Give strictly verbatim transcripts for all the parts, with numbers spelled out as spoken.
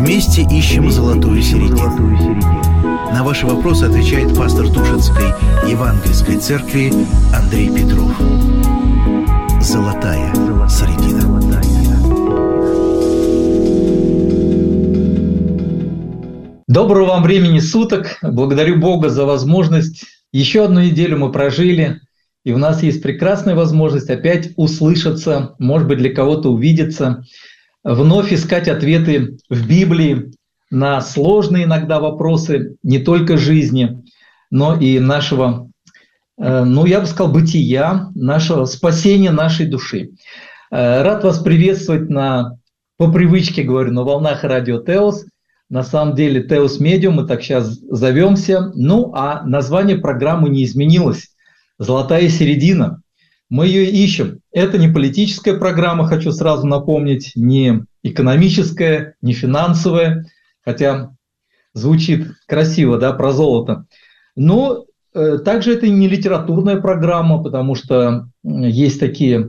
Вместе ищем золотую середину. На ваши вопросы отвечает пастор Тушинской Евангельской церкви Андрей Петров. Золотая середина. Доброго вам времени суток. Благодарю Бога за возможность. Еще одну неделю мы прожили, и у нас есть прекрасная возможность опять услышаться, может быть, для кого-то увидеться, вновь искать ответы в Библии на сложные иногда вопросы не только жизни, но и нашего, ну, я бы сказал, бытия, нашего спасения нашей души. Рад вас приветствовать на, по привычке говорю, на волнах радио Теос. На самом деле Теос Медиум, мы так сейчас зовемся. Ну, а название программы не изменилось. «Золотая середина». Мы ее ищем. Это не политическая программа, хочу сразу напомнить, не экономическая, не финансовая, хотя звучит красиво, да, про золото. Но э, также это и не литературная программа, потому что есть такие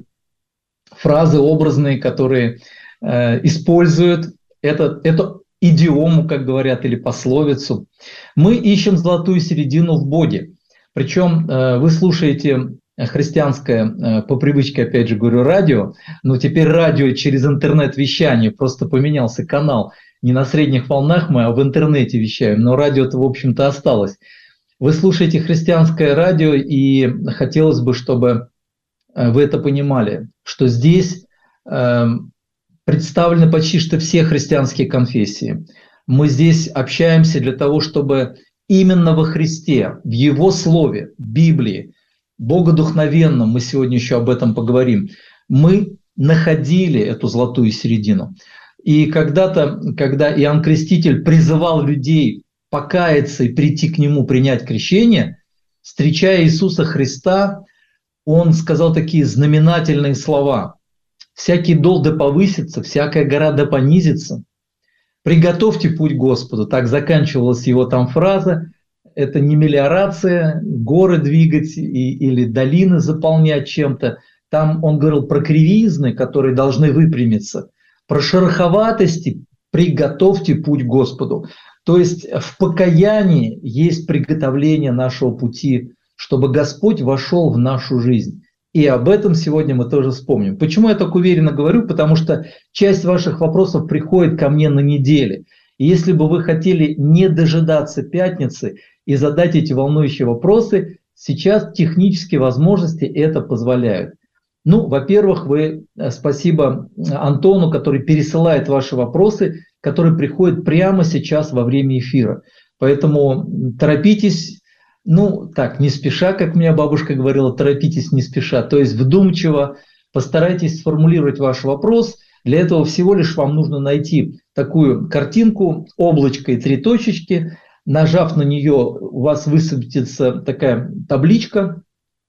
фразы образные, которые э, используют это, это идиому, как говорят, или пословицу. Мы ищем золотую середину в Боге. Причем э, вы слушаете христианское, э, по привычке, опять же говорю, радио, но теперь радио через интернет-вещание, просто поменялся канал. Не на средних волнах мы, а в интернете вещаем, но радио-то, в общем-то, осталось. Вы слушаете христианское радио, и хотелось бы, чтобы вы это понимали, что здесь э, представлены почти что все христианские конфессии. Мы здесь общаемся для того, чтобы именно во Христе, в Его Слове, в Библии, богодухновенном, мы сегодня еще об этом поговорим, мы находили эту золотую середину. И когда-то, когда Иоанн Креститель призывал людей покаяться и прийти к Нему, принять крещение, встречая Иисуса Христа, Он сказал такие знаменательные слова: «Всякий дол да повысится, всякая гора да понизится. Приготовьте путь Господу». Так заканчивалась его там фраза. Это не мелиорация, горы двигать и, или долины заполнять чем-то. Там он говорил про кривизны, которые должны выпрямиться. Про шероховатости приготовьте путь Господу. То есть в покаянии есть приготовление нашего пути, чтобы Господь вошел в нашу жизнь. И об этом сегодня мы тоже вспомним. Почему я так уверенно говорю? Потому что часть ваших вопросов приходит ко мне на неделе. И если бы вы хотели не дожидаться пятницы и задать эти волнующие вопросы, сейчас технические возможности это позволяют. Ну, во-первых, вы, спасибо Антону, который пересылает ваши вопросы, которые приходят прямо сейчас во время эфира. Поэтому торопитесь. Ну, так, не спеша, как меня бабушка говорила, торопитесь не спеша. То есть вдумчиво постарайтесь сформулировать ваш вопрос. Для этого всего лишь вам нужно найти такую картинку, облачко и три точечки. Нажав на нее, у вас высвободится такая табличка.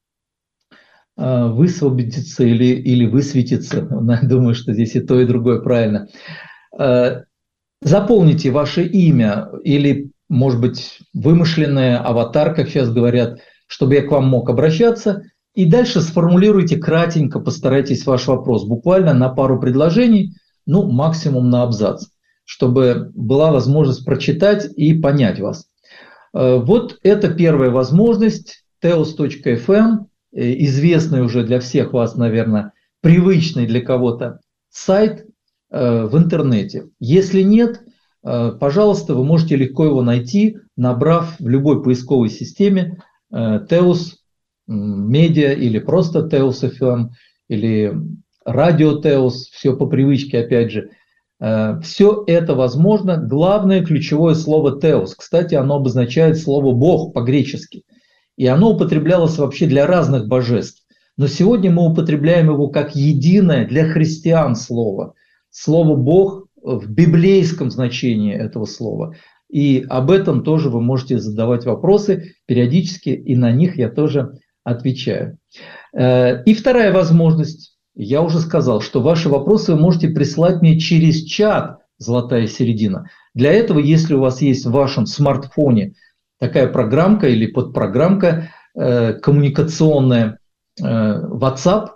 Высвободится или, или высветится. Думаю, что здесь и то, и другое правильно. Заполните ваше имя или, может быть, вымышленная аватар, как сейчас говорят, чтобы я к вам мог обращаться. И дальше сформулируйте кратенько, постарайтесь ваш вопрос буквально на пару предложений, ну, максимум на абзац, чтобы была возможность прочитать и понять вас. Вот это первая возможность. теос точка эф эм, известный уже для всех вас, наверное, привычный для кого-то сайт в интернете. Если нет, пожалуйста, вы можете легко его найти, набрав в любой поисковой системе Теос Медиа или просто Теос эф эм или Радио Теос, все по привычке опять же. Все это возможно. Главное ключевое слово Теос. Кстати, оно обозначает слово Бог по-гречески. И оно употреблялось вообще для разных божеств. Но сегодня мы употребляем его как единое для христиан слово. Слово Бог в библейском значении этого слова. И об этом тоже вы можете задавать вопросы периодически, и на них я тоже отвечаю. И вторая возможность. Я уже сказал, что ваши вопросы вы можете присылать мне через чат «Золотая середина». Для этого, если у вас есть в вашем смартфоне такая программка или подпрограммка э, коммуникационная э, WhatsApp,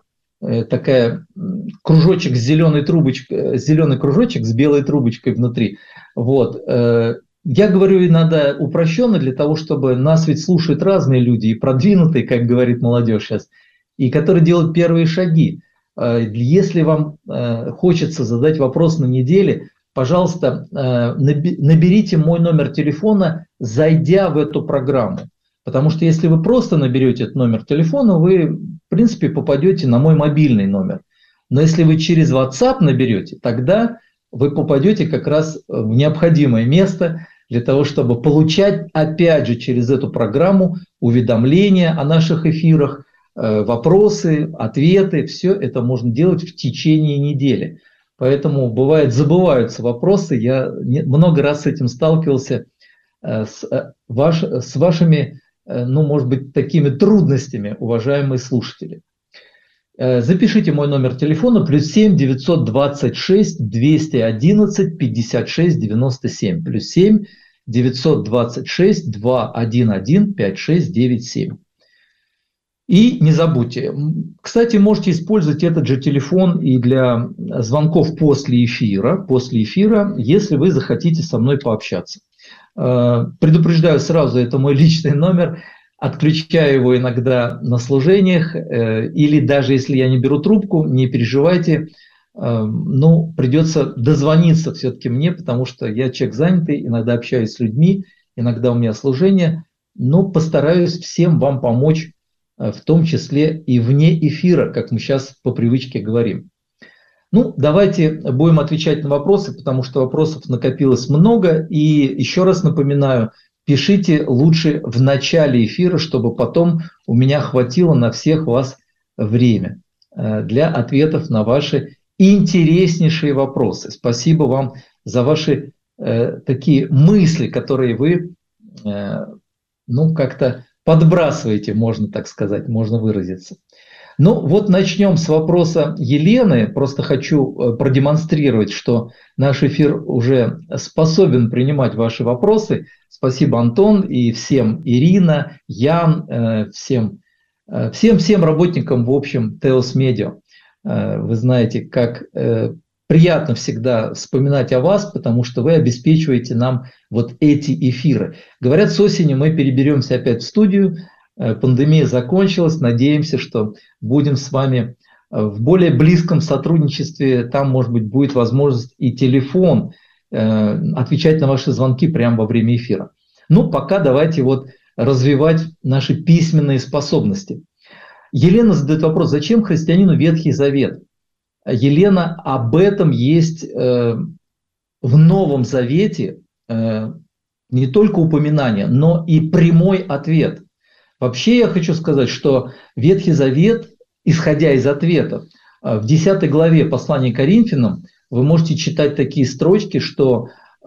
такая кружочек с зеленой трубочкой, зеленый кружочек с белой трубочкой внутри. Вот. Я говорю иногда упрощенно для того, чтобы нас ведь слушают разные люди, и продвинутые, как говорит молодежь сейчас, и которые делают первые шаги. Если вам хочется задать вопрос на неделе, пожалуйста, наберите мой номер телефона, зайдя в эту программу. Потому что если вы просто наберете этот номер телефона, вы, в принципе, попадете на мой мобильный номер. Но если вы через WhatsApp наберете, тогда вы попадете как раз в необходимое место для того, чтобы получать, опять же, через эту программу уведомления о наших эфирах, вопросы, ответы. Все это можно делать в течение недели. Поэтому, бывает, забываются вопросы. Я много раз с этим сталкивался, с, ваш, с вашими, ну, может быть, такими трудностями, уважаемые слушатели. Запишите мой номер телефона плюс семь девятьсот двадцать шесть двести одиннадцать пятьдесят шесть девяносто семь. Плюс семь девятьсот двадцать шесть двести одиннадцать пятьдесят шесть девяносто семь. И не забудьте, кстати, можете использовать этот же телефон и для звонков после эфира, после эфира, если вы захотите со мной пообщаться. Предупреждаю сразу, это мой личный номер, отключаю его иногда на служениях, или даже если я не беру трубку, не переживайте, ну, придется дозвониться все-таки мне, потому что я человек занятый, иногда общаюсь с людьми, иногда у меня служение, но постараюсь всем вам помочь, в том числе и вне эфира, как мы сейчас по привычке говорим. Ну, давайте будем отвечать на вопросы, потому что вопросов накопилось много. И еще раз напоминаю, пишите лучше в начале эфира, чтобы потом у меня хватило на всех вас время для ответов на ваши интереснейшие вопросы. Спасибо вам за ваши э, такие мысли, которые вы, э, ну, как-то подбрасываете, можно так сказать, можно выразиться. Ну, вот начнем с вопроса Елены. Просто хочу продемонстрировать, что наш эфир уже способен принимать ваши вопросы. Спасибо, Антон, и всем, Ирина, Ян, э, всем, э, всем, всем работникам, в общем, Теос Медиа. Вы знаете, как приятно всегда вспоминать о вас, потому что вы обеспечиваете нам вот эти эфиры. Говорят, с осени мы переберемся опять в студию, пандемия закончилась, надеемся, что будем с вами в более близком сотрудничестве, там, может быть, будет возможность и телефон отвечать на ваши звонки прямо во время эфира. Ну, пока давайте вот развивать наши письменные способности. Елена задает вопрос, зачем христианину Ветхий Завет? Елена, об этом есть э, в Новом Завете э, не только упоминание, но и прямой ответ. Вообще я хочу сказать, что Ветхий Завет, исходя из ответа, э, в десятой главе послания к Коринфянам вы можете читать такие строчки, что э,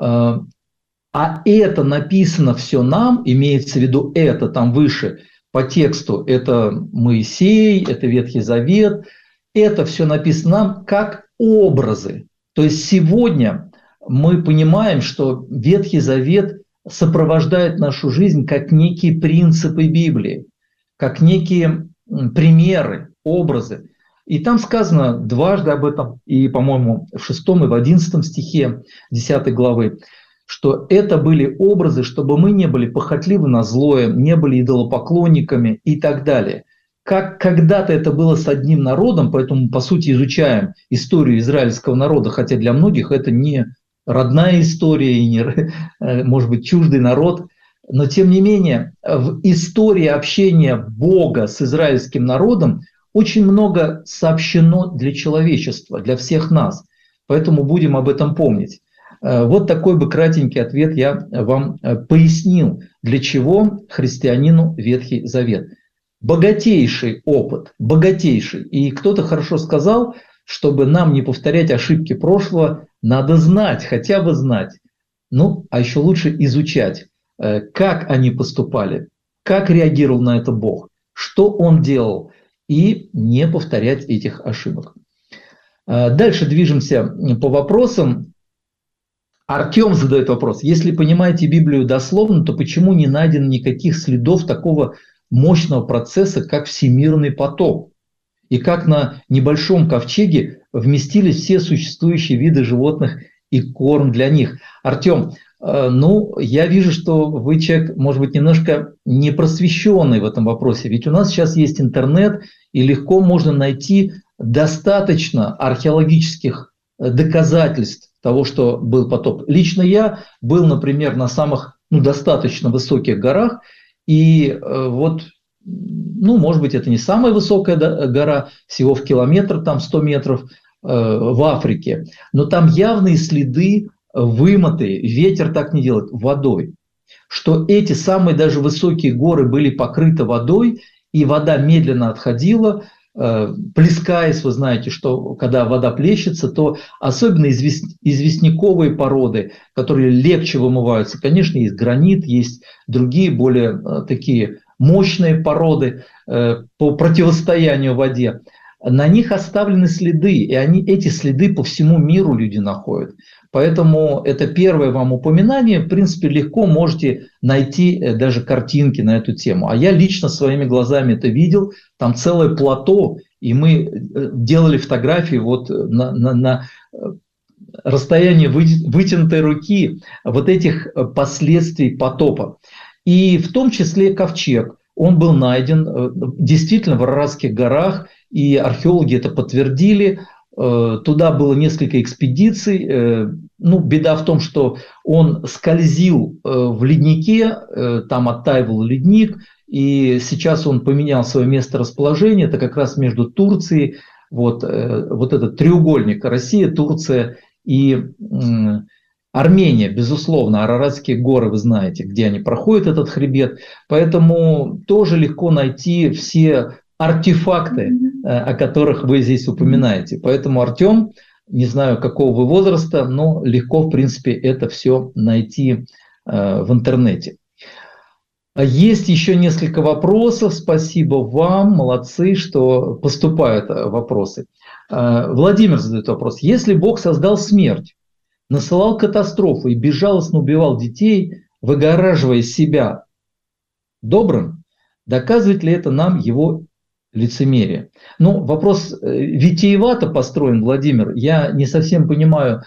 «а это написано все нам», имеется в виду это там выше, по тексту это Моисей, это Ветхий Завет, это все написано нам как образы. То есть сегодня мы понимаем, что Ветхий Завет сопровождает нашу жизнь как некие принципы Библии, как некие примеры, образы. И там сказано дважды об этом, и, по-моему, в шестом и в одиннадцатом стихе десятой главы, что это были образы, чтобы мы не были похотливы на злое, не были идолопоклонниками и так далее. Как когда-то это было с одним народом, поэтому, по сути, изучаем историю израильского народа, хотя для многих это не родная история и не, может быть, чуждый народ. Но, тем не менее, в истории общения Бога с израильским народом очень много сообщено для человечества, для всех нас. Поэтому будем об этом помнить. Вот такой бы кратенький ответ я вам пояснил, для чего христианину Ветхий Завет. Богатейший опыт, богатейший. И кто-то хорошо сказал, чтобы нам не повторять ошибки прошлого, надо знать, хотя бы знать. Ну, а еще лучше изучать, как они поступали, как реагировал на это Бог, что Он делал, и не повторять этих ошибок. Дальше движемся по вопросам. Артем задает вопрос. Если понимаете Библию дословно, то почему не найдено никаких следов такого мощного процесса, как всемирный потоп? и как на небольшом ковчеге вместились все существующие виды животных и корм для них. Артем, ну, я вижу, что вы человек, может быть, немножко непросвещенный в этом вопросе, ведь у нас сейчас есть интернет, и легко можно найти достаточно археологических доказательств того, что был потоп. Лично я был, например, на самых, ну, достаточно высоких горах, и вот, ну, может быть, это не самая высокая гора, всего в километр, там сто метров, в Африке, но там явные следы вымытые, ветер так не делает, водой. Что эти самые даже высокие горы были покрыты водой, и вода медленно отходила, плескаясь, вы знаете, что когда вода плещется, то особенно известняковые породы, которые легче вымываются, конечно, есть гранит, есть другие более такие мощные породы по противостоянию воде. На них оставлены следы, и они, эти следы по всему миру люди находят. Поэтому это первое вам упоминание. В принципе, легко можете найти даже картинки на эту тему. А я лично своими глазами это видел. Там целое плато, и мы делали фотографии вот на, на, на расстоянии вытянутой руки вот этих последствий потопа. И в том числе ковчег. Он был найден действительно в Араратских горах, и археологи это подтвердили. Туда было несколько экспедиций. Ну, беда в том, что он скользил в леднике, там оттаивал ледник, и сейчас он поменял свое место расположения. Это как раз между Турцией, вот, вот этот треугольник Россия, Турция и Армения, безусловно. Араратские горы, вы знаете, где они проходят, этот хребет. Поэтому тоже легко найти все артефакты, о которых вы здесь упоминаете. Поэтому, Артем, не знаю, какого вы возраста, но легко, в принципе, это все найти в интернете. Есть еще несколько вопросов. Спасибо вам, молодцы, что поступают вопросы. Владимир задает вопрос. Если Бог создал смерть, насылал катастрофу и безжалостно убивал детей, выгораживая себя добрым, доказывает ли это нам его лицемерие? Ну, вопрос витиевато построен, Владимир. Я не совсем понимаю,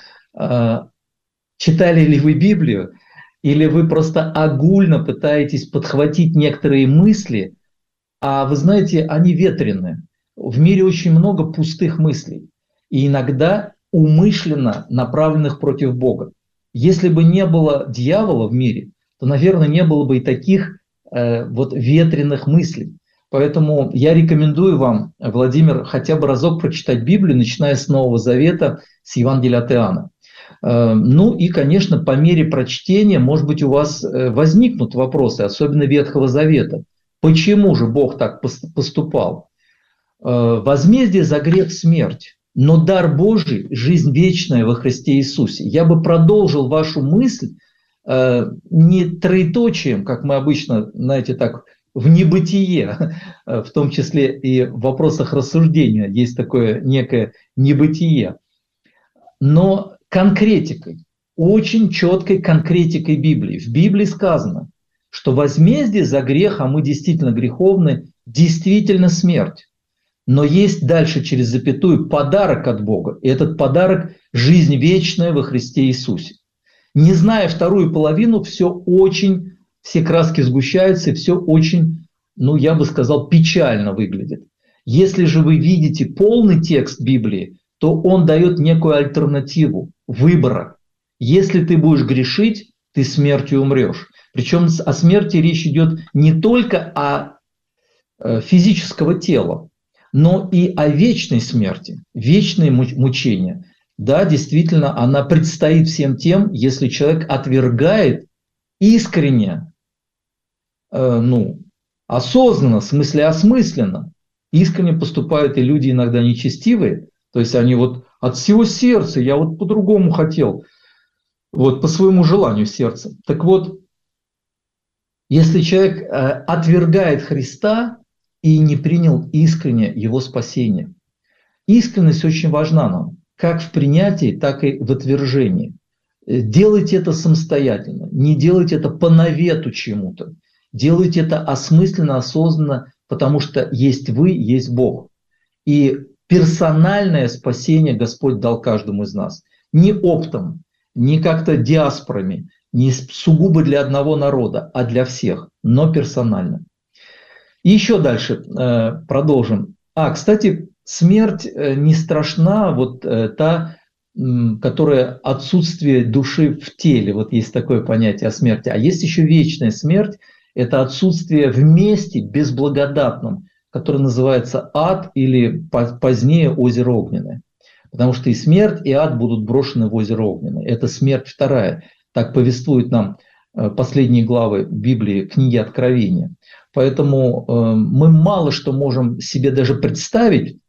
читали ли вы Библию, или вы просто огульно пытаетесь подхватить некоторые мысли, а вы знаете, они ветреные. В мире очень много пустых мыслей. И иногда умышленно направленных против Бога. Если бы не было дьявола в мире, то, наверное, не было бы и таких э, вот ветреных мыслей. Поэтому я рекомендую вам, Владимир, хотя бы разок прочитать Библию, начиная с Нового Завета, с Евангелия от Иоанна. Э, ну и, конечно, по мере прочтения, может быть, у вас возникнут вопросы, особенно Ветхого Завета. Почему же Бог так поступал? Э, возмездие за грех – смерть. Но дар Божий – жизнь вечная во Христе Иисусе. Я бы продолжил вашу мысль э, не троеточием, как мы обычно, знаете, так, в небытие, в том числе и в вопросах рассуждения есть такое некое небытие, но конкретикой, очень четкой конкретикой Библии. В Библии сказано, что возмездие за грех, а мы действительно греховны, действительно смерть. Но есть дальше через запятую подарок от Бога. И этот подарок – жизнь вечная во Христе Иисусе. Не зная вторую половину, все очень, все краски сгущаются, и все очень, ну я бы сказал, печально выглядит. Если же вы видите полный текст Библии, то он дает некую альтернативу выбора. Если ты будешь грешить, ты смертью умрешь. Причем о смерти речь идет не только о физического тела, но и о вечной смерти, вечные мучения. Да, действительно, она предстоит всем тем, если человек отвергает искренне, э, ну, осознанно, в смысле осмысленно. Искренне поступают и люди иногда нечестивые, то есть они вот от всего сердца, я вот по-другому хотел, вот по своему желанию сердца. Так вот, если человек э, отвергает Христа, и не принял искренне его спасение. Искренность очень важна нам, как в принятии, так и в отвержении. Делайте это самостоятельно, не делайте это по навету чему-то. Делайте это осмысленно, осознанно, потому что есть вы, есть Бог. И персональное спасение Господь дал каждому из нас. Не оптом, не как-то диаспорами, не сугубо для одного народа, а для всех, но персонально. И еще дальше э, продолжим. А, кстати, смерть э, не страшна, вот э, та, э, которая отсутствие души в теле, вот есть такое понятие о смерти. А есть еще вечная смерть, это отсутствие в месте безблагодатном, которое называется ад или позднее озеро Огненное. Потому что и смерть, и ад будут брошены в озеро Огненное. Это смерть вторая. Так повествуют нам последние главы Библии, книги Откровения. Поэтому э, мы мало что можем себе даже представить,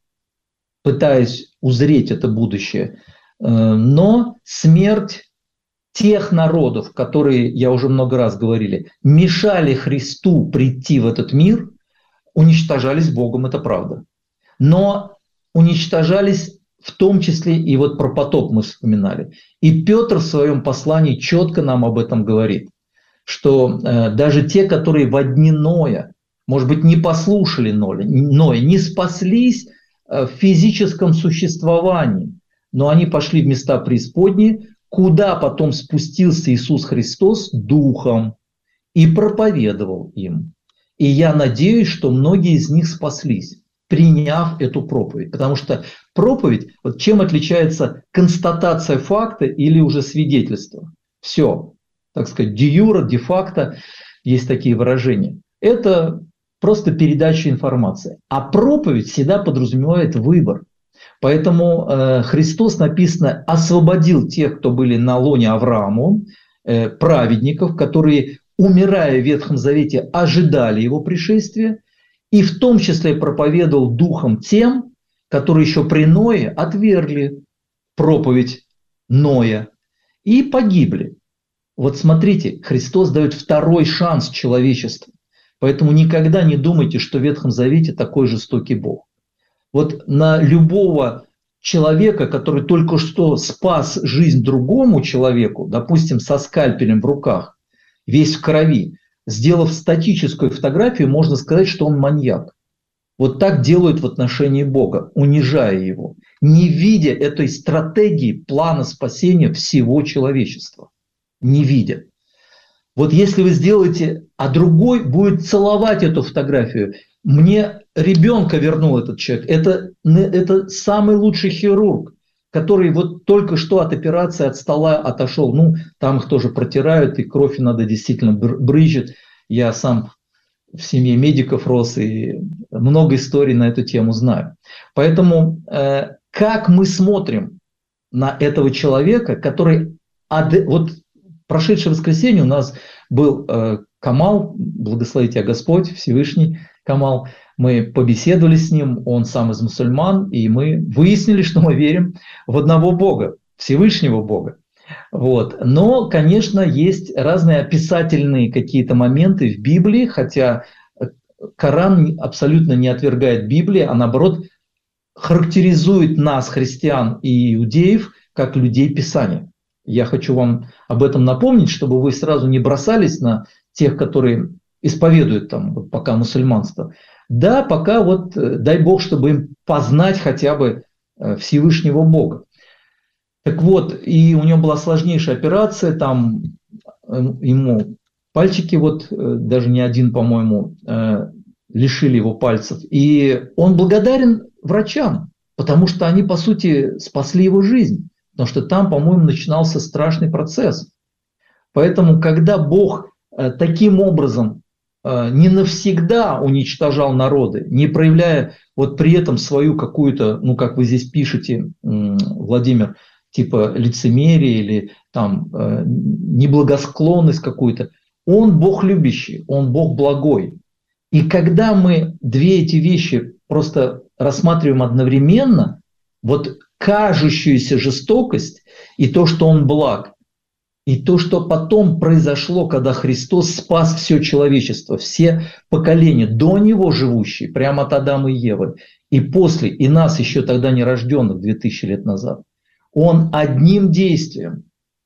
пытаясь узреть это будущее. Э, но смерть тех народов, которые, я уже много раз говорили, мешали Христу прийти в этот мир, уничтожались Богом, это правда. Но уничтожались в том числе, и вот про потоп мы вспоминали. И Петр в своем послании четко нам об этом говорит, что э, даже те, которые во дни Ноя, может быть, не послушали Ноя, Ноя не спаслись э, в физическом существовании, но они пошли в места преисподние, куда потом спустился Иисус Христос Духом и проповедовал им. И я надеюсь, что многие из них спаслись, приняв эту проповедь. Потому что проповедь, вот чем отличается констатация факта или уже свидетельство? Все, так сказать, де юре, де факто, есть такие выражения. Это просто передача информации. А проповедь всегда подразумевает выбор. Поэтому э, Христос, написано, освободил тех, кто были на лоне Авраама, э, праведников, которые, умирая в Ветхом Завете, ожидали его пришествия, и в том числе проповедовал духом тем, которые еще при Ное отвергли проповедь Ноя и погибли. Вот смотрите, Христос дает второй шанс человечеству. Поэтому никогда не думайте, что в Ветхом Завете такой жестокий Бог. Вот на любого человека, который только что спас жизнь другому человеку, допустим, со скальпелем в руках, весь в крови, сделав статическую фотографию, можно сказать, что он маньяк. Вот так делают в отношении Бога, унижая его, не видя этой стратегии плана спасения всего человечества. Не видя. Вот если вы сделаете, а другой будет целовать эту фотографию, мне ребенка вернул этот человек, это, это самый лучший хирург, который вот только что от операции, от стола отошел. Ну, там их тоже протирают, и кровь надо действительно брызжет. Я сам в семье медиков рос, и много историй на эту тему знаю. Поэтому э, как мы смотрим на этого человека, который... Вот прошедшее воскресенье у нас был э, Камал, благослови тебя Господь, Всевышний Камал. Мы побеседовали с ним, он сам из мусульман, и мы выяснили, что мы верим в одного Бога, Всевышнего Бога. Вот. Но, конечно, есть разные описательные какие-то моменты в Библии, хотя Коран абсолютно не отвергает Библию, а наоборот характеризует нас, христиан и иудеев, как людей Писания. Я хочу вам об этом напомнить, чтобы вы сразу не бросались на тех, которые исповедуют там вот пока мусульманство. Да, пока вот дай Бог, чтобы им познать хотя бы Всевышнего Бога. Так вот, и у него была сложнейшая операция, там ему пальчики, вот даже не один, по-моему, лишили его пальцев. И он благодарен врачам, потому что они, по сути, спасли его жизнь. Потому что там, по-моему, начинался страшный процесс. Поэтому, когда Бог таким образом не навсегда уничтожал народы, не проявляя вот при этом свою какую-то, ну, как вы здесь пишете, Владимир, типа лицемерие или там неблагосклонность какую-то, он Бог любящий, он Бог благой. И когда мы две эти вещи просто рассматриваем одновременно, вот кажущуюся жестокость и то, что он благ, и то, что потом произошло, когда Христос спас все человечество, все поколения, до него живущие, прямо от Адама и Евы, и после, и нас еще тогда нерожденных две тысячи лет назад, он одним действием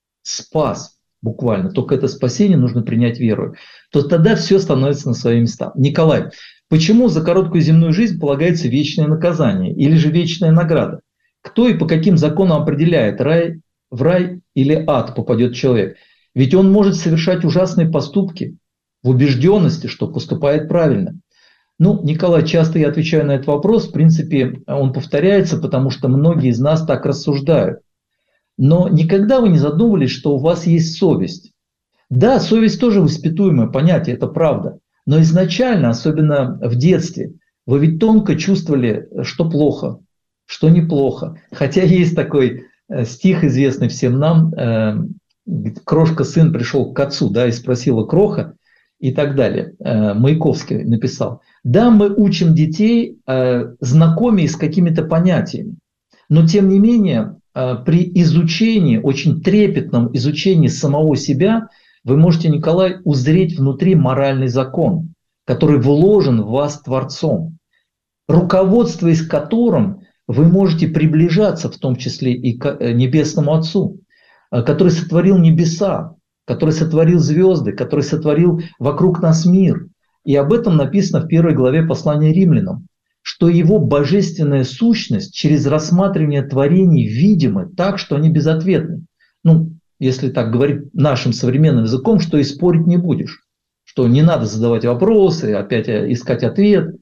спас буквально, только это спасение нужно принять верой, то тогда все становится на свои места. Николай, Почему за короткую земную жизнь полагается вечное наказание или же вечная награда? Кто и по каким законам определяет, рай, в рай или ад попадет человек? Ведь он может совершать ужасные поступки в убежденности, что поступает правильно. Ну, Николай, часто я отвечаю на этот вопрос. В принципе, он повторяется, потому что многие из нас так рассуждают. Но никогда вы не задумывались, что у вас есть совесть? Да, совесть тоже воспитуемое понятие, это правда. Но изначально, особенно в детстве, вы ведь тонко чувствовали, что плохо, что неплохо. Хотя есть такой стих, известный всем нам, «Крошка сын пришел к отцу, да, и спросила кроха», и так далее. Маяковский написал. Да, мы учим детей, знакомые с какими-то понятиями, но тем не менее при изучении, очень трепетном изучении самого себя, вы можете, Николай, узреть внутри моральный закон, который вложен в вас Творцом, руководствуясь которым вы можете приближаться, в том числе и к Небесному Отцу, который сотворил небеса, который сотворил звезды, который сотворил вокруг нас мир. И об этом написано в первой главе послания Римлянам, что его божественная сущность через рассматривание творений видимы так, что они безответны. Ну, если так говорить нашим современным языком, что и спорить не будешь, что не надо задавать вопросы, опять искать ответ.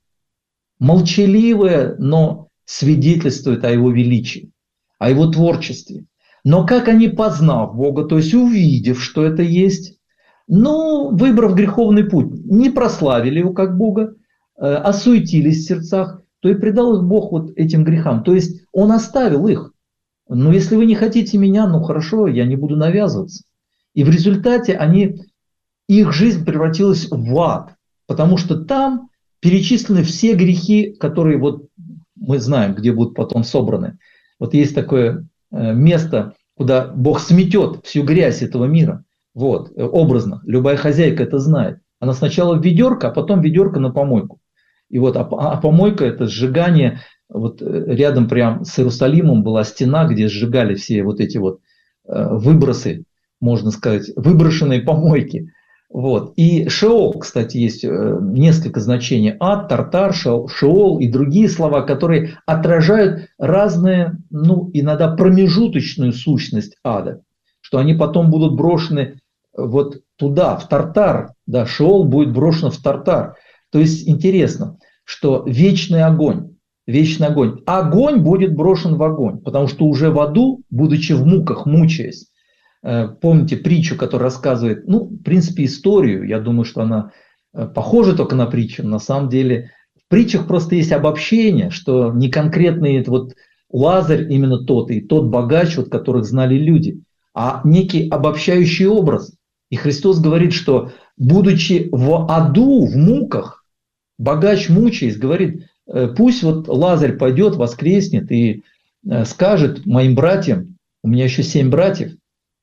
Молчаливое, но свидетельствует о его величии, о его творчестве. Но как они, познав Бога, то есть увидев, что это есть, ну, выбрав греховный путь, не прославили его как Бога, осуетились в сердцах, то и предал их Бог вот этим грехам. То есть он оставил их. Но если вы не хотите меня, ну хорошо, я не буду навязываться. И в результате они, их жизнь превратилась в ад, потому что там перечислены все грехи, которые вот мы знаем, где будут потом собраны. Вот есть такое место, куда Бог сметет всю грязь этого мира. Вот, образно. Любая хозяйка это знает. Она сначала в ведерко, а потом ведерко на помойку. И вот, а, а помойка это сжигание. Вот рядом прям с Иерусалимом была стена, где сжигали все вот эти вот выбросы, можно сказать, выброшенные помойки. Вот. И Шеол, кстати, есть несколько значений. Ад, Тартар, Шеол и другие слова, которые отражают разные, ну, иногда промежуточную сущность ада. Что они потом будут брошены вот туда, в Тартар. Да, Шеол будет брошен в Тартар. То есть интересно, что вечный огонь. Вечный огонь. Огонь будет брошен в огонь, потому что уже в аду, будучи в муках, мучаясь, помните притчу, которая рассказывает, ну, в принципе, историю, я думаю, что она похожа только на притчу, на самом деле в притчах просто есть обобщение, что не конкретный вот Лазарь именно тот и тот богач, вот, которых знали люди, а некий обобщающий образ. И Христос говорит, что будучи в аду, в муках, богач мучаясь, говорит, пусть вот Лазарь пойдет, воскреснет и скажет моим братьям, у меня еще семь братьев,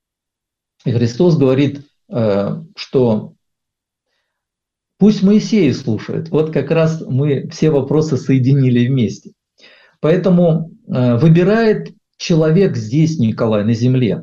и Христос говорит, что пусть Моисей слушает. Вот как раз мы все вопросы соединили вместе. Поэтому выбирает человек здесь, Николай, на земле,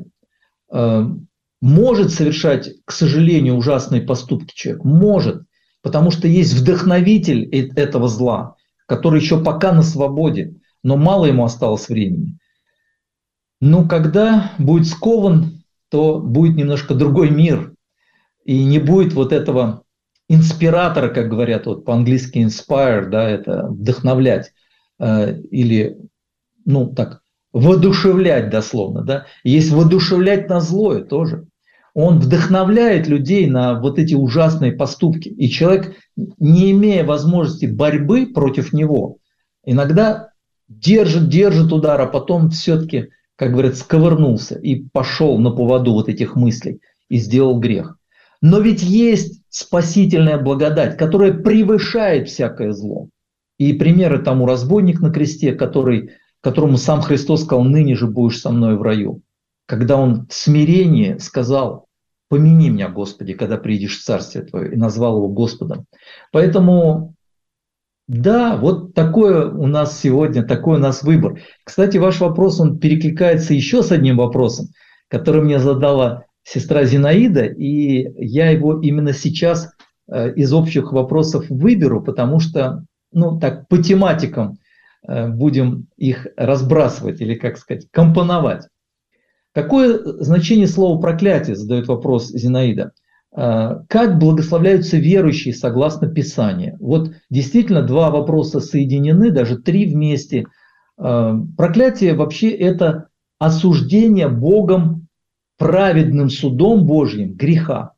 может совершать, к сожалению, ужасные поступки человек, может, потому что есть вдохновитель этого зла, который еще пока на свободе, но мало ему осталось времени. Но когда будет скован, то будет немножко другой мир. И не будет вот этого инспиратора, как говорят вот по-английски inspire, да, это вдохновлять. Э, или, ну так, воодушевлять дословно. Да. Есть воодушевлять на злое тоже. Он вдохновляет людей на вот эти ужасные поступки. И человек, не имея возможности борьбы против него, иногда держит, держит удар, а потом все-таки, как говорят, сковырнулся и пошел на поводу вот этих мыслей и сделал грех. Но ведь есть спасительная благодать, которая превышает всякое зло. И примеры тому разбойник на кресте, который, которому сам Христос сказал, ныне же будешь со мной в раю. Когда он в смирении сказал, помяни меня, Господи, когда приедешь в Царствие Твое, и назвал его Господом. Поэтому, да, вот такое у нас сегодня, такой у нас выбор. Кстати, ваш вопрос, он перекликается еще с одним вопросом, который мне задала сестра Зинаида, и я его именно сейчас из общих вопросов выберу, потому что, ну, так, по тематикам будем их разбрасывать или, как сказать, компоновать. Какое значение слова «проклятие», задает вопрос Зинаида. Как благословляются верующие согласно Писанию? Вот действительно два вопроса соединены, даже три вместе. Проклятие вообще это осуждение Богом, праведным судом Божьим греха.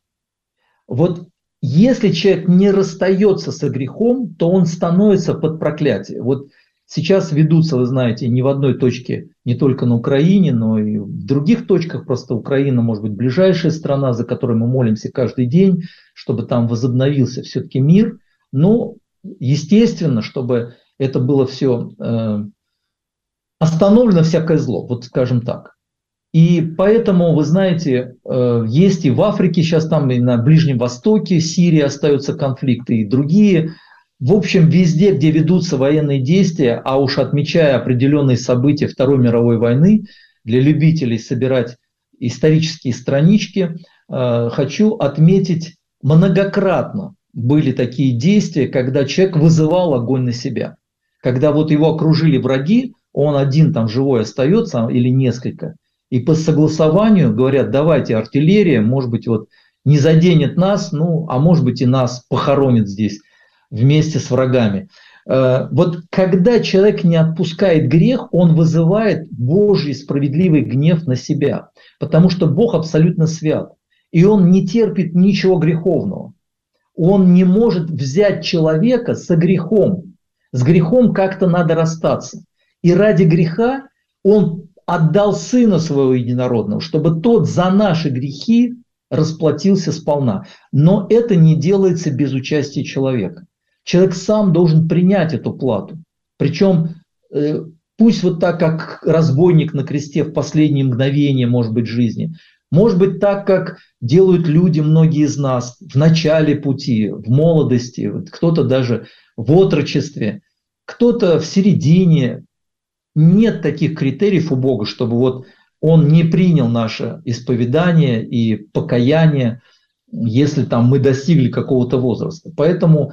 Вот если человек не расстается со грехом, то он становится под проклятие. Вот сейчас ведутся, вы знаете, не в одной точке, не только на Украине, но и в других точках. Просто Украина, может быть, ближайшая страна, за которой мы молимся каждый день, чтобы там возобновился все-таки мир. Но, естественно, чтобы это было все э, остановлено, всякое зло, вот скажем так. И поэтому, вы знаете, э, есть и в Африке сейчас, там и на Ближнем Востоке, Сирии остаются конфликты, и другие. В общем, везде, где ведутся военные действия, а уж отмечая определенные события Второй мировой войны, для любителей собирать исторические странички, э, хочу отметить, многократно были такие действия, когда человек вызывал огонь на себя. Когда вот его окружили враги, он один там живой остается или несколько, и по согласованию говорят: давайте артиллерия, может быть, вот не заденет нас, ну, а может быть и нас похоронит здесь вместе с врагами. Вот когда человек не отпускает грех, он вызывает Божий справедливый гнев на себя, потому что Бог абсолютно свят, и Он не терпит ничего греховного. Он не может взять человека со грехом. С грехом как-то надо расстаться. И ради греха Он отдал Сына Своего Единородного, чтобы Тот за наши грехи расплатился сполна. Но это не делается без участия человека. Человек сам должен принять эту плату. Причем э, пусть вот так, как разбойник на кресте в последние мгновения, может быть, жизни, может быть, так, как делают люди, многие из нас, в начале пути, в молодости, кто-то даже в отрочестве, кто-то в середине. Нет таких критериев у Бога, чтобы вот Он не принял наше исповедание и покаяние, если там мы достигли какого-то возраста. Поэтому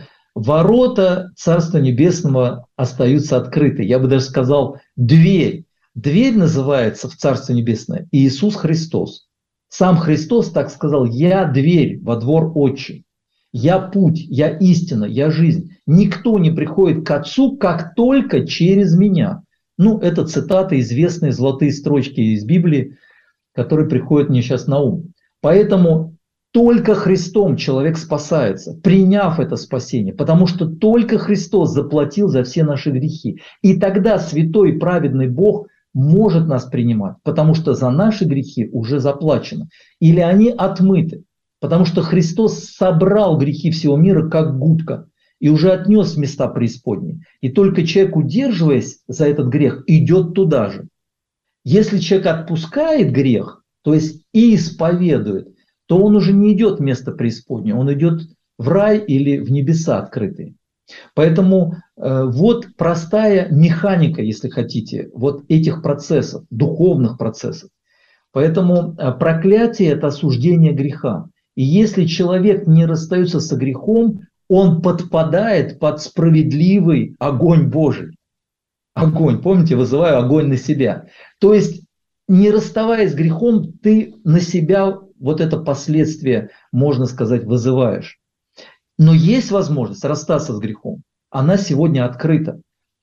ворота Царства Небесного остаются открыты. Я бы даже сказал, дверь. Дверь называется в Царство Небесное Иисус Христос. Сам Христос так сказал: «Я дверь во двор Отчий, я путь, я истина, я жизнь. Никто не приходит к Отцу, как только через Меня». Ну, это цитаты, известные золотые строчки из Библии, которые приходят мне сейчас на ум. Поэтому только Христом человек спасается, приняв это спасение, потому что только Христос заплатил за все наши грехи. И тогда святой и праведный Бог может нас принимать, потому что за наши грехи уже заплачено. Или они отмыты, потому что Христос собрал грехи всего мира как губка и уже отнес в места преисподней. И только человек, удерживаясь за этот грех, идет туда же. Если человек отпускает грех, то есть и исповедует, то он уже не идет в место преисподней, он идет в рай или в небеса открытые. Поэтому э, вот простая механика, если хотите, вот этих процессов, духовных процессов. Поэтому э, проклятие – это осуждение греха. И если человек не расстается со грехом, он подпадает под справедливый огонь Божий. Огонь, помните, вызываю огонь на себя. То есть, не расставаясь с грехом, ты на себя вот это последствие, можно сказать, вызываешь. Но есть возможность расстаться с грехом. Она сегодня открыта.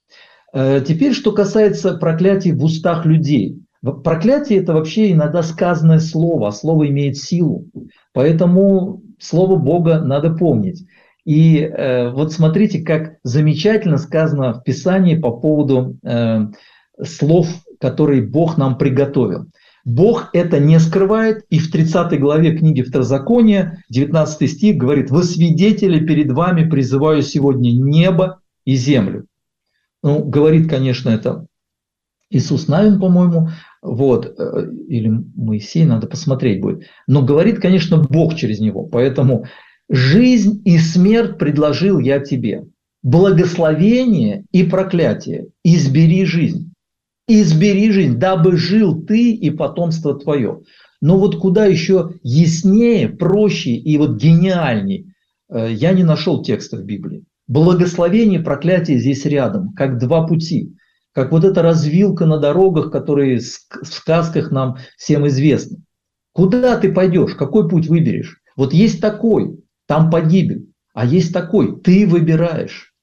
Теперь, что касается проклятий в устах людей. Проклятие – это вообще иногда сказанное слово, а слово имеет силу. Поэтому слово Бога надо помнить. И э, вот смотрите, как замечательно сказано в Писании по поводу э, слов, которые Бог нам приготовил. Бог это не скрывает, и в тридцатой главе книги Второзакония, девятнадцатый стих говорит: «Во свидетели перед вами призываю сегодня небо и землю». Ну, говорит, конечно, это Иисус Навин, по-моему, вот, или Моисей, надо посмотреть будет. Но говорит, конечно, Бог через него, поэтому... «Жизнь и смерть предложил я тебе, благословение и проклятие. Избери жизнь, избери жизнь, дабы жил ты и потомство твое». Но вот куда еще яснее, проще и вот гениальней я не нашел текста в Библии. Благословение и проклятие здесь рядом, как два пути. Как вот эта развилка на дорогах, которые в сказках нам всем известны. Куда ты пойдешь, какой путь выберешь? Вот есть такой, там погибель, а есть такой, ты выбираешь.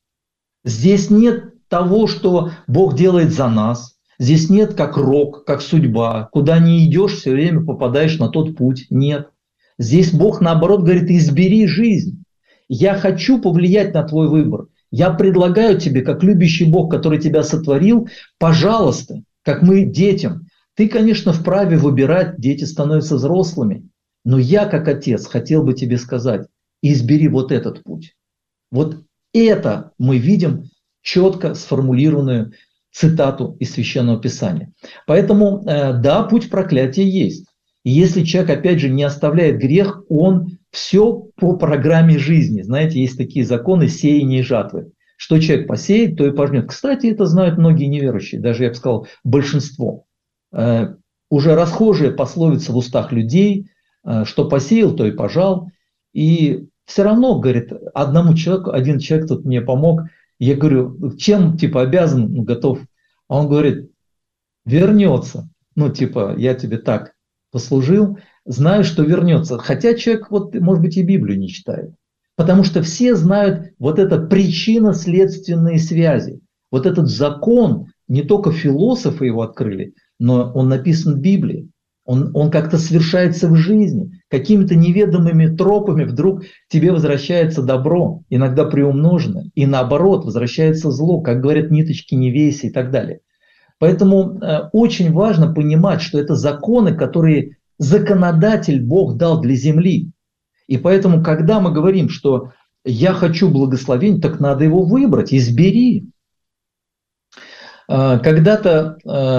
Здесь нет того, что Бог делает за нас. Здесь нет как рок, как судьба. Куда ни идешь, все время попадаешь на тот путь. Нет. Здесь Бог, наоборот, говорит, избери жизнь. Я хочу повлиять на твой выбор. Я предлагаю тебе, как любящий Бог, который тебя сотворил, пожалуйста, как мы детям. Ты, конечно, вправе выбирать, дети становятся взрослыми. Но я, как отец, хотел бы тебе сказать, избери вот этот путь. Вот это мы видим четко сформулированную цитату из Священного Писания. Поэтому, да, путь проклятия есть. И если человек, опять же, не оставляет грех, он все по программе жизни. Знаете, есть такие законы сеяния и жатвы. Что человек посеет, то и пожнет. Кстати, это знают многие неверующие, даже, я бы сказал, большинство. Э, уже расхожая пословица в устах людей, э, что посеял, то и пожал. И все равно, говорит, одному человеку, один человек тут мне помог. Я говорю, чем, типа, обязан, ну, готов. А он говорит, вернется. Ну, типа, я тебе так послужил, знаю, что вернется. Хотя человек, вот, может быть, и Библию не читает. Потому что все знают вот это причинно-следственные связи. Вот этот закон, не только философы его открыли, но он написан в Библии. Он, он как-то совершается в жизни. Какими-то неведомыми тропами вдруг тебе возвращается добро, иногда приумноженное. И наоборот, возвращается зло, как говорят, ниточки не вейся и так далее. Поэтому э, очень важно понимать, что это законы, которые законодатель Бог дал для земли. И поэтому, когда мы говорим, что я хочу благословения, так надо его выбрать, избери. Э, когда-то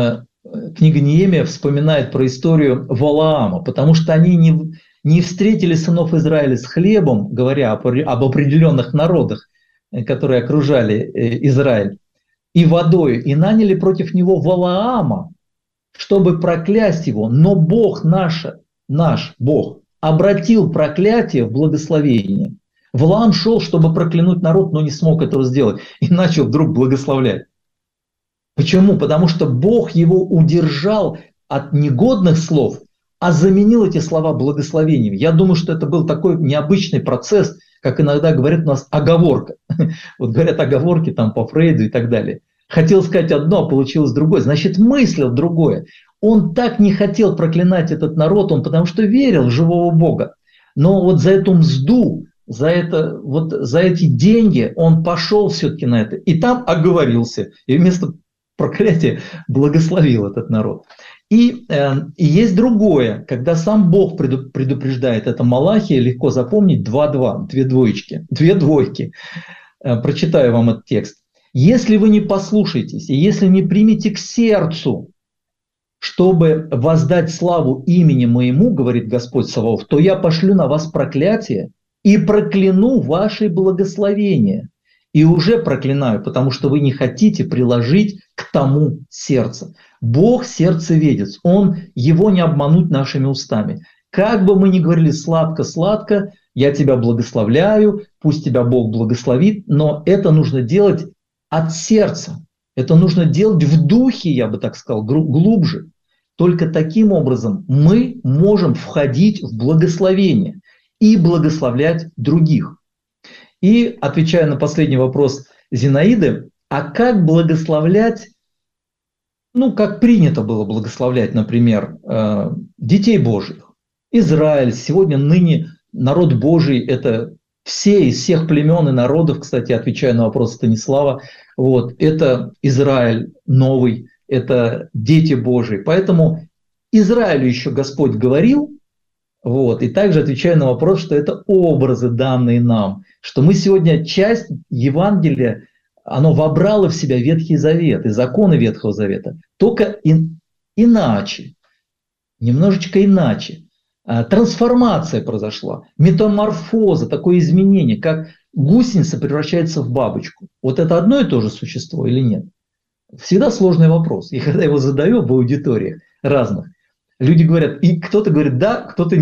э, книга Неемия вспоминает про историю Валаама, потому что они не, не встретили сынов Израиля с хлебом, говоря об, об определенных народах, которые окружали э, Израиль, и водой, и наняли против него Валаама, чтобы проклясть его. Но Бог наш, наш Бог, обратил проклятие в благословение. Валаам шел, чтобы проклянуть народ, но не смог этого сделать. И начал вдруг благословлять. Почему? Потому что Бог его удержал от негодных слов, а заменил эти слова благословением. Я думаю, что это был такой необычный процесс, как иногда говорят у нас оговорка. Вот говорят оговорки там по Фрейду и так далее. Хотел сказать одно, а получилось другое. Значит, мыслил другое. Он так не хотел проклинать этот народ, он потому что верил в живого Бога. Но вот за эту мзду, за, это, вот за эти деньги он пошел все-таки на это. И там оговорился. И вместо проклятия благословил этот народ. И, э, и есть другое, когда сам Бог предупреждает, это Малахия, легко запомнить, два-два, две двоечки, две двойки. Э, прочитаю вам этот текст. «Если вы не послушаетесь, и если не примете к сердцу, чтобы воздать славу имени моему, говорит Господь Саваоф, то я пошлю на вас проклятие и прокляну ваши благословения. И уже проклинаю, потому что вы не хотите приложить к тому сердце». Бог сердцеведец, Он, Его не обмануть нашими устами. Как бы мы ни говорили сладко-сладко, я тебя благословляю, пусть тебя Бог благословит, но это нужно делать от сердца. Это нужно делать в духе, я бы так сказал, глубже. Только таким образом мы можем входить в благословение и благословлять других. И, отвечая на последний вопрос Зинаиды, а как благословлять, ну, как принято было благословлять, например, детей Божьих? Израиль, сегодня, ныне народ Божий – это все из всех племен и народов, кстати, отвечая на вопрос Станислава, вот, это Израиль новый, это дети Божьи. Поэтому Израилю еще Господь говорил, вот, и также отвечая на вопрос, что это образы, данные нам, что мы сегодня часть Евангелия, оно вобрало в себя Ветхий Завет и законы Ветхого Завета, только ин, иначе, немножечко иначе. Трансформация произошла, метаморфоза, такое изменение, как гусеница превращается в бабочку. Вот это одно и то же существо или нет? Всегда сложный вопрос. И когда его задаю в аудиториях разных, люди говорят, и кто-то говорит да, кто-то нет.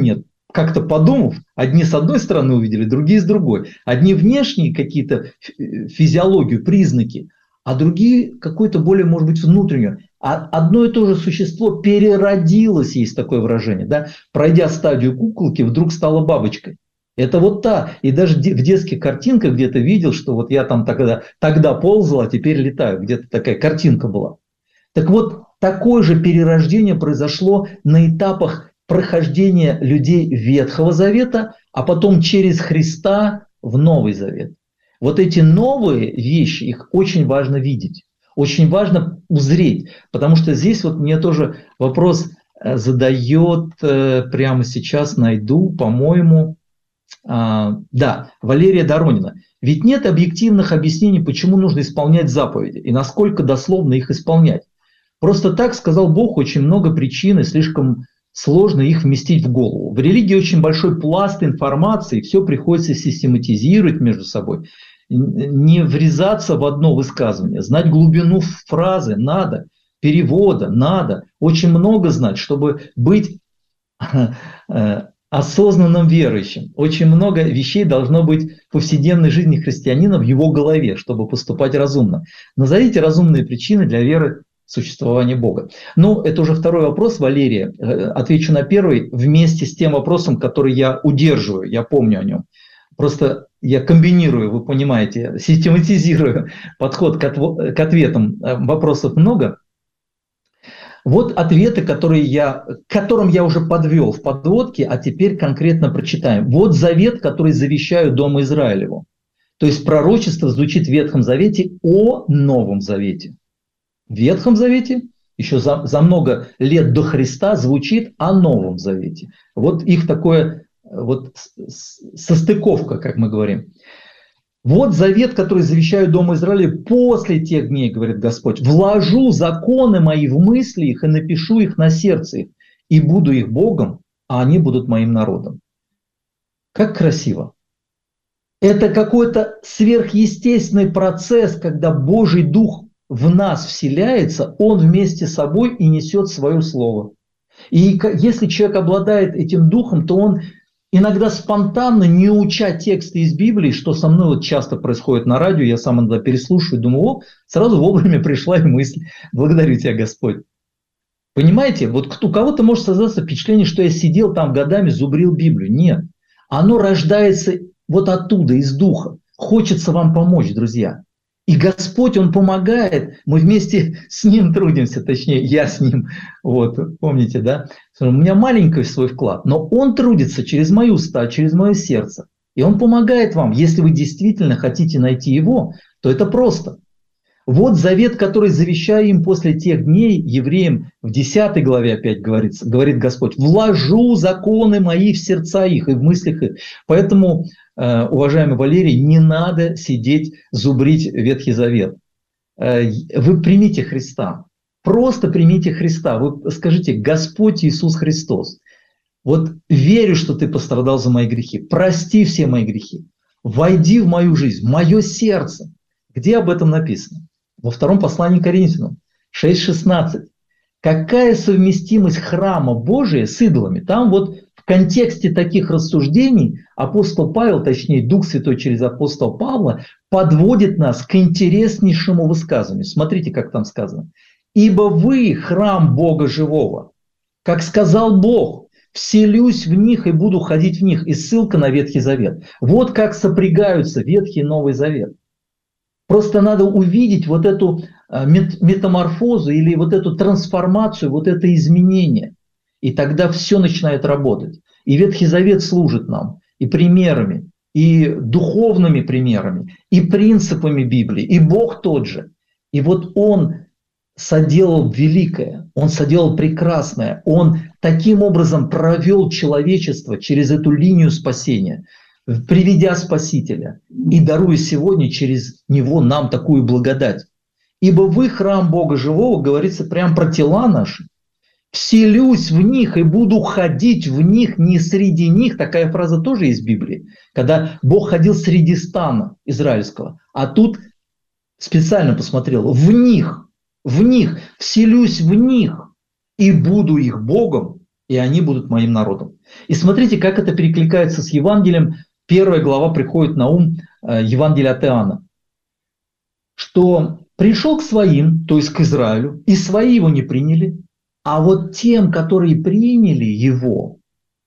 как-то подумав, одни с одной стороны увидели, другие с другой. Одни внешние какие-то физиологию, признаки, а другие какую-то более, может быть, внутреннюю. А одно и то же существо переродилось, есть такое выражение, да? Пройдя стадию куколки, вдруг стало бабочкой. Это вот та. И даже в детских картинках где-то видел, что вот я там тогда, тогда ползал, а теперь летаю. Где-то такая картинка была. Так вот, такое же перерождение произошло на этапах прохождения людей Ветхого Завета, а потом через Христа в Новый Завет. Вот эти новые вещи, их очень важно видеть, очень важно узреть, потому что здесь вот мне тоже вопрос задает, прямо сейчас найду, по-моему, да, Валерия Доронина. Ведь нет объективных объяснений, почему нужно исполнять заповеди и насколько дословно их исполнять. Просто так, сказал Бог, очень много причин и слишком сложно их вместить в голову. В религии очень большой пласт информации, все приходится систематизировать между собой, не врезаться в одно высказывание, знать глубину фразы надо, перевода надо, очень много знать, чтобы быть осознанным верующим. Очень много вещей должно быть в повседневной жизни христианина в его голове, чтобы поступать разумно. Назовите разумные причины для веры существования Бога. Ну, это уже второй вопрос, Валерия. Отвечу на первый вместе с тем вопросом, который я удерживаю, я помню о нем. Просто я комбинирую, вы понимаете, систематизирую подход к, отв- к ответам. Вопросов много. Вот ответы, которые я, к которым я уже подвел в подводке, а теперь конкретно прочитаем. Вот завет, который завещаю Дому Израилеву. То есть пророчество звучит в Ветхом Завете о Новом Завете. В Ветхом Завете еще за, за много лет до Христа звучит о Новом Завете. Вот их такое, вот состыковка, как мы говорим. Вот завет, который завещаю Дому Израиля после тех дней, говорит Господь. Вложу законы мои в мысли их и напишу их на сердце их. И буду их Богом, а они будут моим народом. Как красиво. Это какой-то сверхъестественный процесс, когда Божий Дух в нас вселяется, он вместе с собой и несет свое слово. И если человек обладает этим духом, то он иногда спонтанно, не уча тексты из Библии, что со мной вот часто происходит на радио, я сам иногда переслушиваю, думаю, о, сразу вовремя пришла и мысль. Благодарю тебя, Господь. Понимаете, вот у кого-то может создаться впечатление, что я сидел там годами, зубрил Библию. Нет, оно рождается вот оттуда, из духа. Хочется вам помочь, друзья. И Господь, Он помогает, мы вместе с Ним трудимся, точнее, я с Ним, вот, помните, да? У меня маленький свой вклад, но Он трудится через мою уста, через мое сердце. И Он помогает вам. Если вы действительно хотите найти Его, то это просто. Вот завет, который завещаю им после тех дней, евреям в десятой главе опять говорится, говорит Господь, «Вложу законы мои в сердца их и в мыслях их». Поэтому, уважаемый Валерий, не надо сидеть, зубрить Ветхий Завет. Вы примите Христа. Просто примите Христа. Вы скажите: «Господь Иисус Христос, вот верю, что Ты пострадал за мои грехи. Прости все мои грехи. Войди в мою жизнь, в мое сердце». Где об этом написано? Во втором послании к Коринфянам, шесть шестнадцать. Какая совместимость храма Божия с идолами? Там вот в контексте таких рассуждений апостол Павел, точнее Дух Святой через апостола Павла, подводит нас к интереснейшему высказыванию. Смотрите, как там сказано. «Ибо вы храм Бога живого, как сказал Бог, вселюсь в них и буду ходить в них». И ссылка на Ветхий Завет. Вот как сопрягаются Ветхий и Новый Завет. Просто надо увидеть вот эту метаморфозу или вот эту трансформацию, вот это изменение. И тогда все начинает работать. И Ветхий Завет служит нам и примерами, и духовными примерами, и принципами Библии, и Бог тот же. И вот Он соделал великое, Он соделал прекрасное, Он таким образом провел человечество через эту линию спасения, приведя Спасителя и даруя сегодня через Него нам такую благодать. «Ибо вы храм Бога живого», говорится прямо про тела наши, «вселюсь в них и буду ходить в них, не среди них». Такая фраза тоже есть в Библии, когда Бог ходил среди стана израильского. А тут специально посмотрел: в них, в них, вселюсь в них и буду их Богом, и они будут моим народом. И смотрите, как это перекликается с Евангелием. Первая глава приходит на ум Евангелия от Иоанна, что пришел к своим, то есть к Израилю, и свои его не приняли, а вот тем, которые приняли его,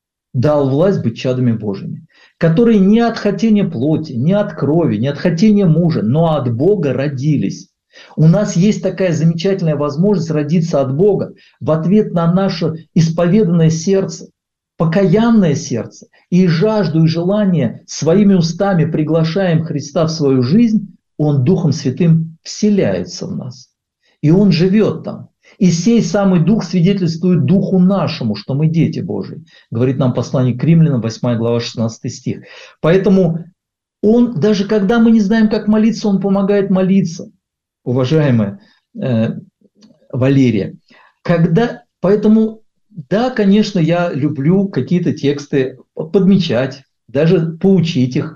дал власть быть чадами Божьими, которые не от хотения плоти, не от крови, не от хотения мужа, но от Бога родились. У нас есть такая замечательная возможность родиться от Бога в ответ на наше исповеданное сердце, покаянное сердце и жажду и желание своими устами приглашаем Христа в свою жизнь, Он Духом Святым вселяется в нас. И Он живет там. И сей самый Дух свидетельствует Духу нашему, что мы дети Божии. Говорит нам послание к Римлянам, восьмая глава, шестнадцатый стих. Поэтому Он, даже когда мы не знаем, как молиться, Он помогает молиться. Уважаемая э, Валерия. Когда, поэтому, да, конечно, я люблю какие-то тексты подмечать, даже поучить их.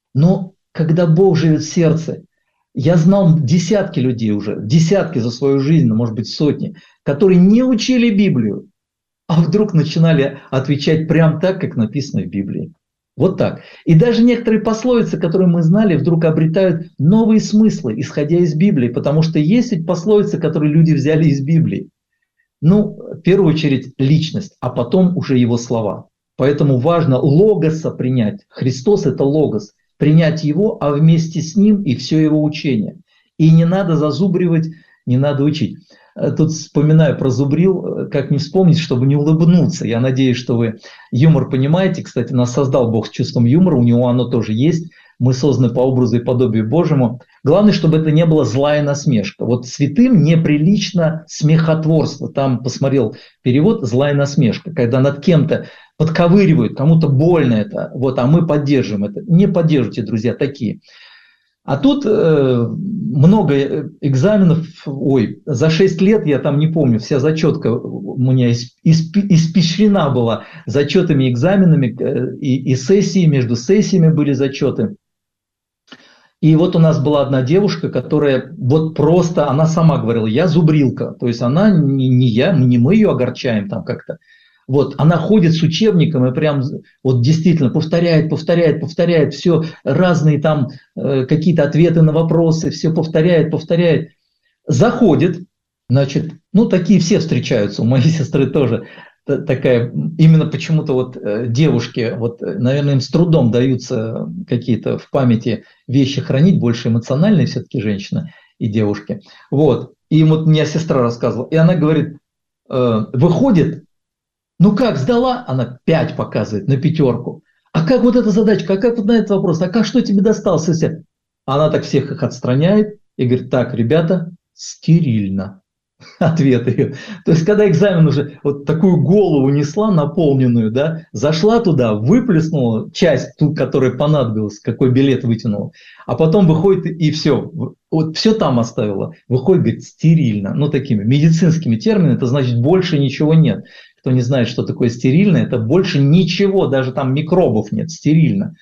Но когда Бог живет в сердце, я знал десятки людей уже, десятки за свою жизнь, может быть сотни, которые не учили Библию, а вдруг начинали отвечать прям так, как написано в Библии. Вот так. И даже некоторые пословицы, которые мы знали, вдруг обретают новые смыслы, исходя из Библии, потому что есть ведь пословицы, которые люди взяли из Библии. Ну, в первую очередь, личность, а потом уже его слова. Поэтому важно логоса принять. Христос – это логос. Принять его, а вместе с ним и все его учение. И не надо зазубривать, не надо учить. Тут вспоминаю про зубрил, как не вспомнить, чтобы не улыбнуться. Я надеюсь, что вы юмор понимаете. Кстати, нас создал Бог с чувством юмора, у него оно тоже есть. Мы созданы по образу и подобию Божьему. Главное, чтобы это не была злая насмешка. Вот святым неприлично смехотворство. Там посмотрел перевод «злая насмешка», когда над кем-то подковыривают, кому-то больно это, вот, а мы поддерживаем это. Не поддерживайте, друзья, такие. А тут э, много экзаменов, ой, за шесть лет, я там не помню, вся зачетка у меня испещрена была зачетами, экзаменами э, и, и сессии, между сессиями были зачеты. И вот у нас была одна девушка, которая вот просто, она сама говорила, я зубрилка, то есть она не, не я, не мы ее огорчаем там как-то. Вот, она ходит с учебником и прям вот действительно повторяет, повторяет, повторяет все, разные там э, какие-то ответы на вопросы, все повторяет, повторяет. Заходит, значит, ну такие все встречаются, у моей сестры тоже такая, именно почему-то вот э, девушки, вот, наверное, им с трудом даются какие-то в памяти вещи хранить, больше эмоциональные все-таки женщины и девушки. Вот, и вот мне сестра рассказывала, и она говорит, э, выходит, ну как, сдала? Она пять показывает на пятерку. А как вот эта задачка? А как вот на этот вопрос? А как, что тебе достался? Она так всех их отстраняет и говорит, так, ребята, стерильно. Ответ ее. То есть, когда экзамен уже вот такую голову несла, наполненную, да, зашла туда, выплеснула часть, ту, которая понадобилась, какой билет вытянула, а потом выходит и все, вот все там оставила. Выходит, говорит, стерильно. Ну, такими медицинскими терминами, это значит, больше ничего нет. Кто не знает, что такое стерильно, это больше ничего, даже там микробов нет, стерильно.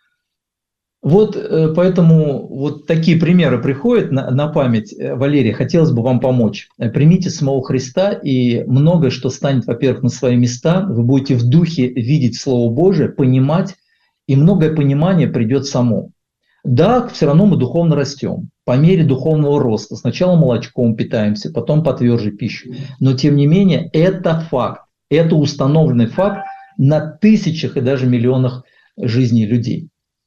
Вот поэтому вот такие примеры приходят на, на память. Валерия, хотелось бы вам помочь. Примите самого Христа, и многое, что станет, во-первых, на свои места, вы будете в духе видеть Слово Божие, понимать, и многое понимание придет само. Да, все равно мы духовно растем, по мере духовного роста. Сначала молочком питаемся, потом потверже пищу. Но тем не менее, это факт. Это установленный факт на тысячах и даже миллионах жизней людей.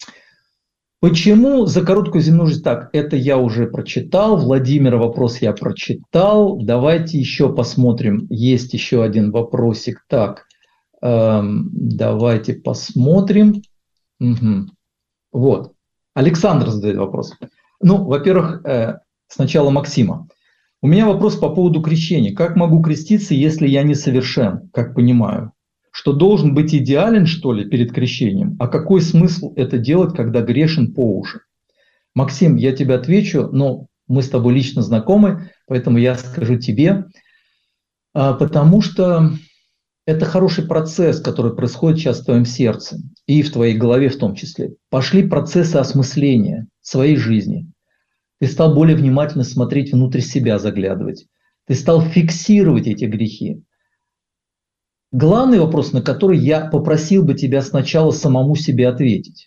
Почему за короткую земную жизнь так? Это я уже прочитал. Владимира вопрос я прочитал. Давайте еще посмотрим. Есть еще один вопросик. Так, эм, давайте посмотрим. Угу. Вот. Александр задает вопрос. Ну, во-первых, э, сначала Максима. У меня вопрос по поводу крещения. Как могу креститься, если я несовершен, как понимаю? Что должен быть идеален, что ли, перед крещением? А какой смысл это делать, когда грешен по уши? Максим, я тебе отвечу, но мы с тобой лично знакомы, поэтому я скажу тебе. Потому что это хороший процесс, который происходит сейчас в твоем сердце и в твоей голове в том числе. Пошли процессы осмысления своей жизни. Ты стал более внимательно смотреть внутрь себя, заглядывать. Ты стал фиксировать эти грехи. главный вопрос, на который я попросил бы тебя сначала самому себе ответить.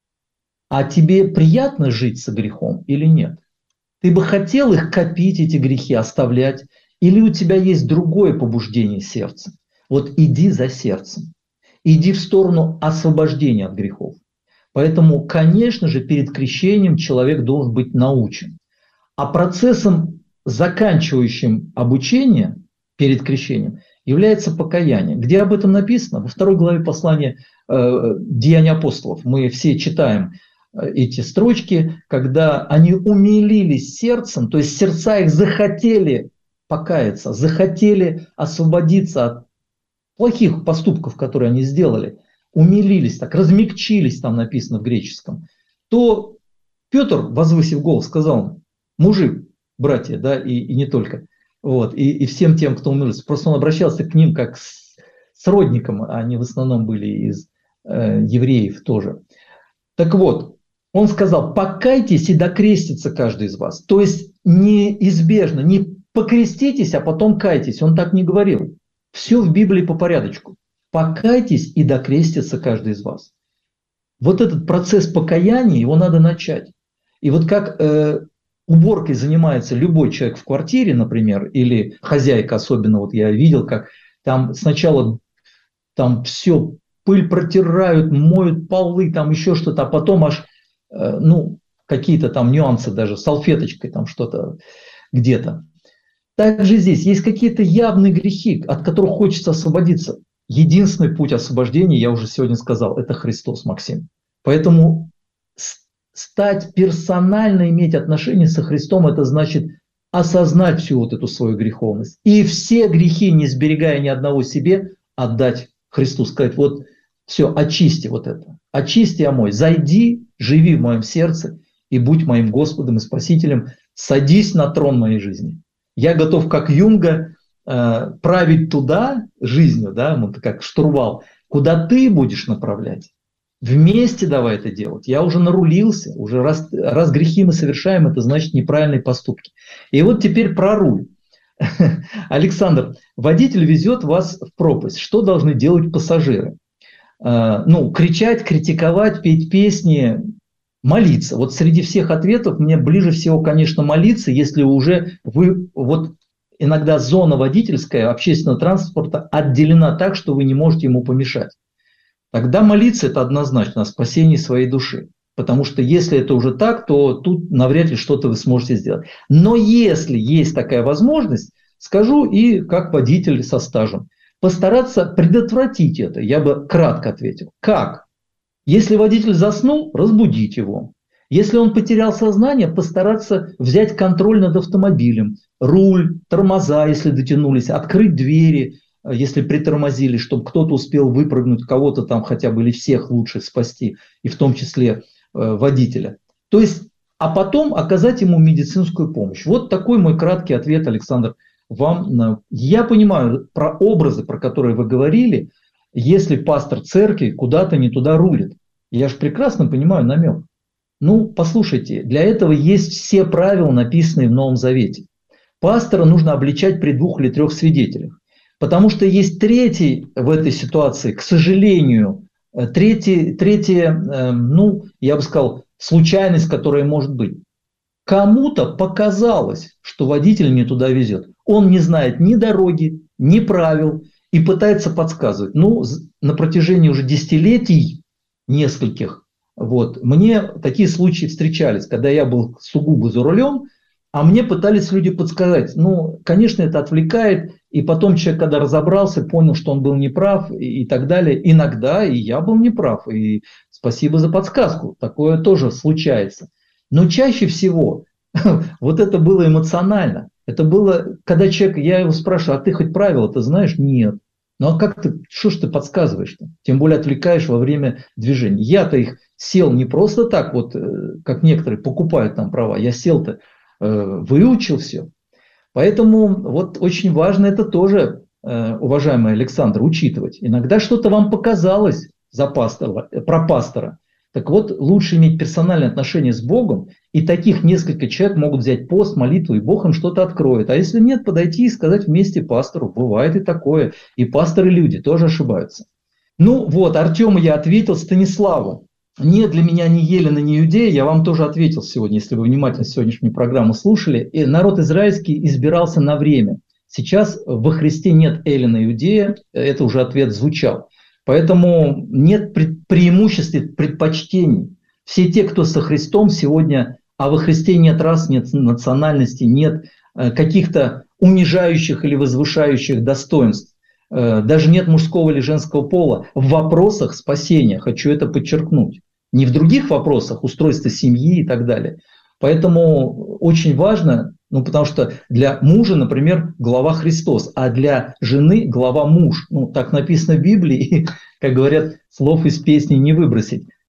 А тебе приятно жить со грехом или нет? Ты бы хотел их копить, эти грехи, оставлять? Или у тебя есть другое побуждение сердца? Вот иди за сердцем. Иди в сторону освобождения от грехов. Поэтому, конечно же, перед крещением человек должен быть научен. А процессом, заканчивающим обучение перед крещением, является покаяние. Где об этом написано? Во второй главе послания э, «Деяния апостолов». Мы все читаем эти строчки, когда они умилились сердцем, то есть сердца их захотели покаяться, захотели освободиться от плохих поступков, которые они сделали, умилились, так размягчились, там написано в греческом, то Петр, возвысив голос, сказал: мужи, братья, да, и, и не только, вот, и, и всем тем, кто умилился. Просто он обращался к ним как с, с родником, а они в основном были из э, евреев тоже. Так вот, он сказал: покайтесь и докрестится каждый из вас. То есть неизбежно, не покреститесь, а потом кайтесь. Он так не говорил. Все в Библии по порядочку. Покайтесь и докрестится каждый из вас. Вот этот процесс покаяния, его надо начать. И вот как э, уборкой занимается любой человек в квартире, например, или хозяйка особенно, вот я видел, как там сначала там все, пыль протирают, моют полы, там еще что-то, а потом аж, э, ну, какие-то там нюансы даже, салфеточкой там что-то где-то. Также здесь есть какие-то явные грехи, от которых хочется освободиться. Единственный путь освобождения, я уже сегодня сказал, это Христос, Максим. Поэтому стать персонально, иметь отношения со Христом, это значит осознать всю вот эту свою греховность. И все грехи, не сберегая ни одного себе, отдать Христу. Сказать: вот все, очисти вот это. Очисти, омой. Зайди, живи в моем сердце и будь моим Господом и Спасителем. Садись на трон моей жизни. Я готов, как Юнга, править туда жизнью, да, вот как штурвал, куда ты будешь направлять. Вместе давай это делать. Я уже нарулился, уже раз, раз грехи мы совершаем, это значит неправильные поступки. И вот теперь про руль. Александр, водитель везет вас в пропасть. Что должны делать пассажиры? Ну, кричать, критиковать, петь песни, молиться. Вот среди всех ответов мне ближе всего, конечно, молиться, если уже вы вот иногда зона водительская общественного транспорта отделена так, что вы не можете ему помешать. Тогда молиться – это однозначно о спасении своей души. Потому что если это уже так, то тут навряд ли что-то вы сможете сделать. Но если есть такая возможность, скажу и как водитель со стажем, постараться предотвратить это. Я бы кратко ответил. Как? Если водитель заснул, разбудить его. Если он потерял сознание, постараться взять контроль над автомобилем. Руль, тормоза, если дотянулись, открыть двери, если притормозили, чтобы кто-то успел выпрыгнуть, кого-то там хотя бы или всех лучше спасти, и в том числе э, водителя. То есть, а потом оказать ему медицинскую помощь. Вот такой мой краткий ответ, Александр, вам. Я понимаю про образы, про которые вы говорили, если пастор церкви куда-то не туда рулит. Я же прекрасно понимаю намек. Ну, послушайте, для этого есть все правила, написанные в Новом Завете. Пастора нужно обличать при двух или трех свидетелях. Потому что есть третий в этой ситуации, к сожалению, третий, третья, ну, я бы сказал, случайность, которая может быть. Кому-то показалось, что водитель не туда везет. Он не знает ни дороги, ни правил и пытается подсказывать. Ну, на протяжении уже десятилетий, нескольких, вот, мне такие случаи встречались, когда я был сугубо за рулем, а мне пытались люди подсказать. Ну, конечно, это отвлекает, и потом человек, когда разобрался, понял, что он был неправ и, и так далее. Иногда и я был неправ, и спасибо за подсказку, такое тоже случается. Но чаще всего вот это было эмоционально. Это было, когда человек, я его спрашиваю: а ты хоть правила-то знаешь? Нет. Ну а как ты, что ж ты подсказываешь-то? Тем более отвлекаешь во время движения. Я-то их сел не просто так, вот как некоторые покупают там права. Я сел-то, выучил все. Поэтому вот очень важно это тоже, уважаемый Александр, учитывать. Иногда что-то вам показалось за пастора, про пастора. Так вот, лучше иметь персональные отношения с Богом И таких несколько человек могут взять пост, молитву, и Бог им что-то откроет. А если нет, подойти и сказать вместе пастору. Бывает и такое. И пасторы-люди тоже ошибаются. Ну вот, Артему я ответил, Станиславу. Нет, для меня ни Елена, ни Иудея. Я вам тоже ответил сегодня, если вы внимательно сегодняшнюю программу слушали. И народ израильский избирался на время. Сейчас во Христе нет Эллина, Иудея. Это уже ответ звучал. Поэтому нет преимуществ, предпочтений. Все те, кто со Христом сегодня, а во Христе нет рас, нет национальности, нет каких-то унижающих или возвышающих достоинств. Даже нет мужского или женского пола в вопросах спасения, хочу это подчеркнуть. Не в других вопросах, устройства семьи и так далее. Поэтому очень важно, ну потому что для мужа, например, глава Христос, а для жены глава муж. Ну так написано в Библии, и, как говорят, слов из песни не выбросить.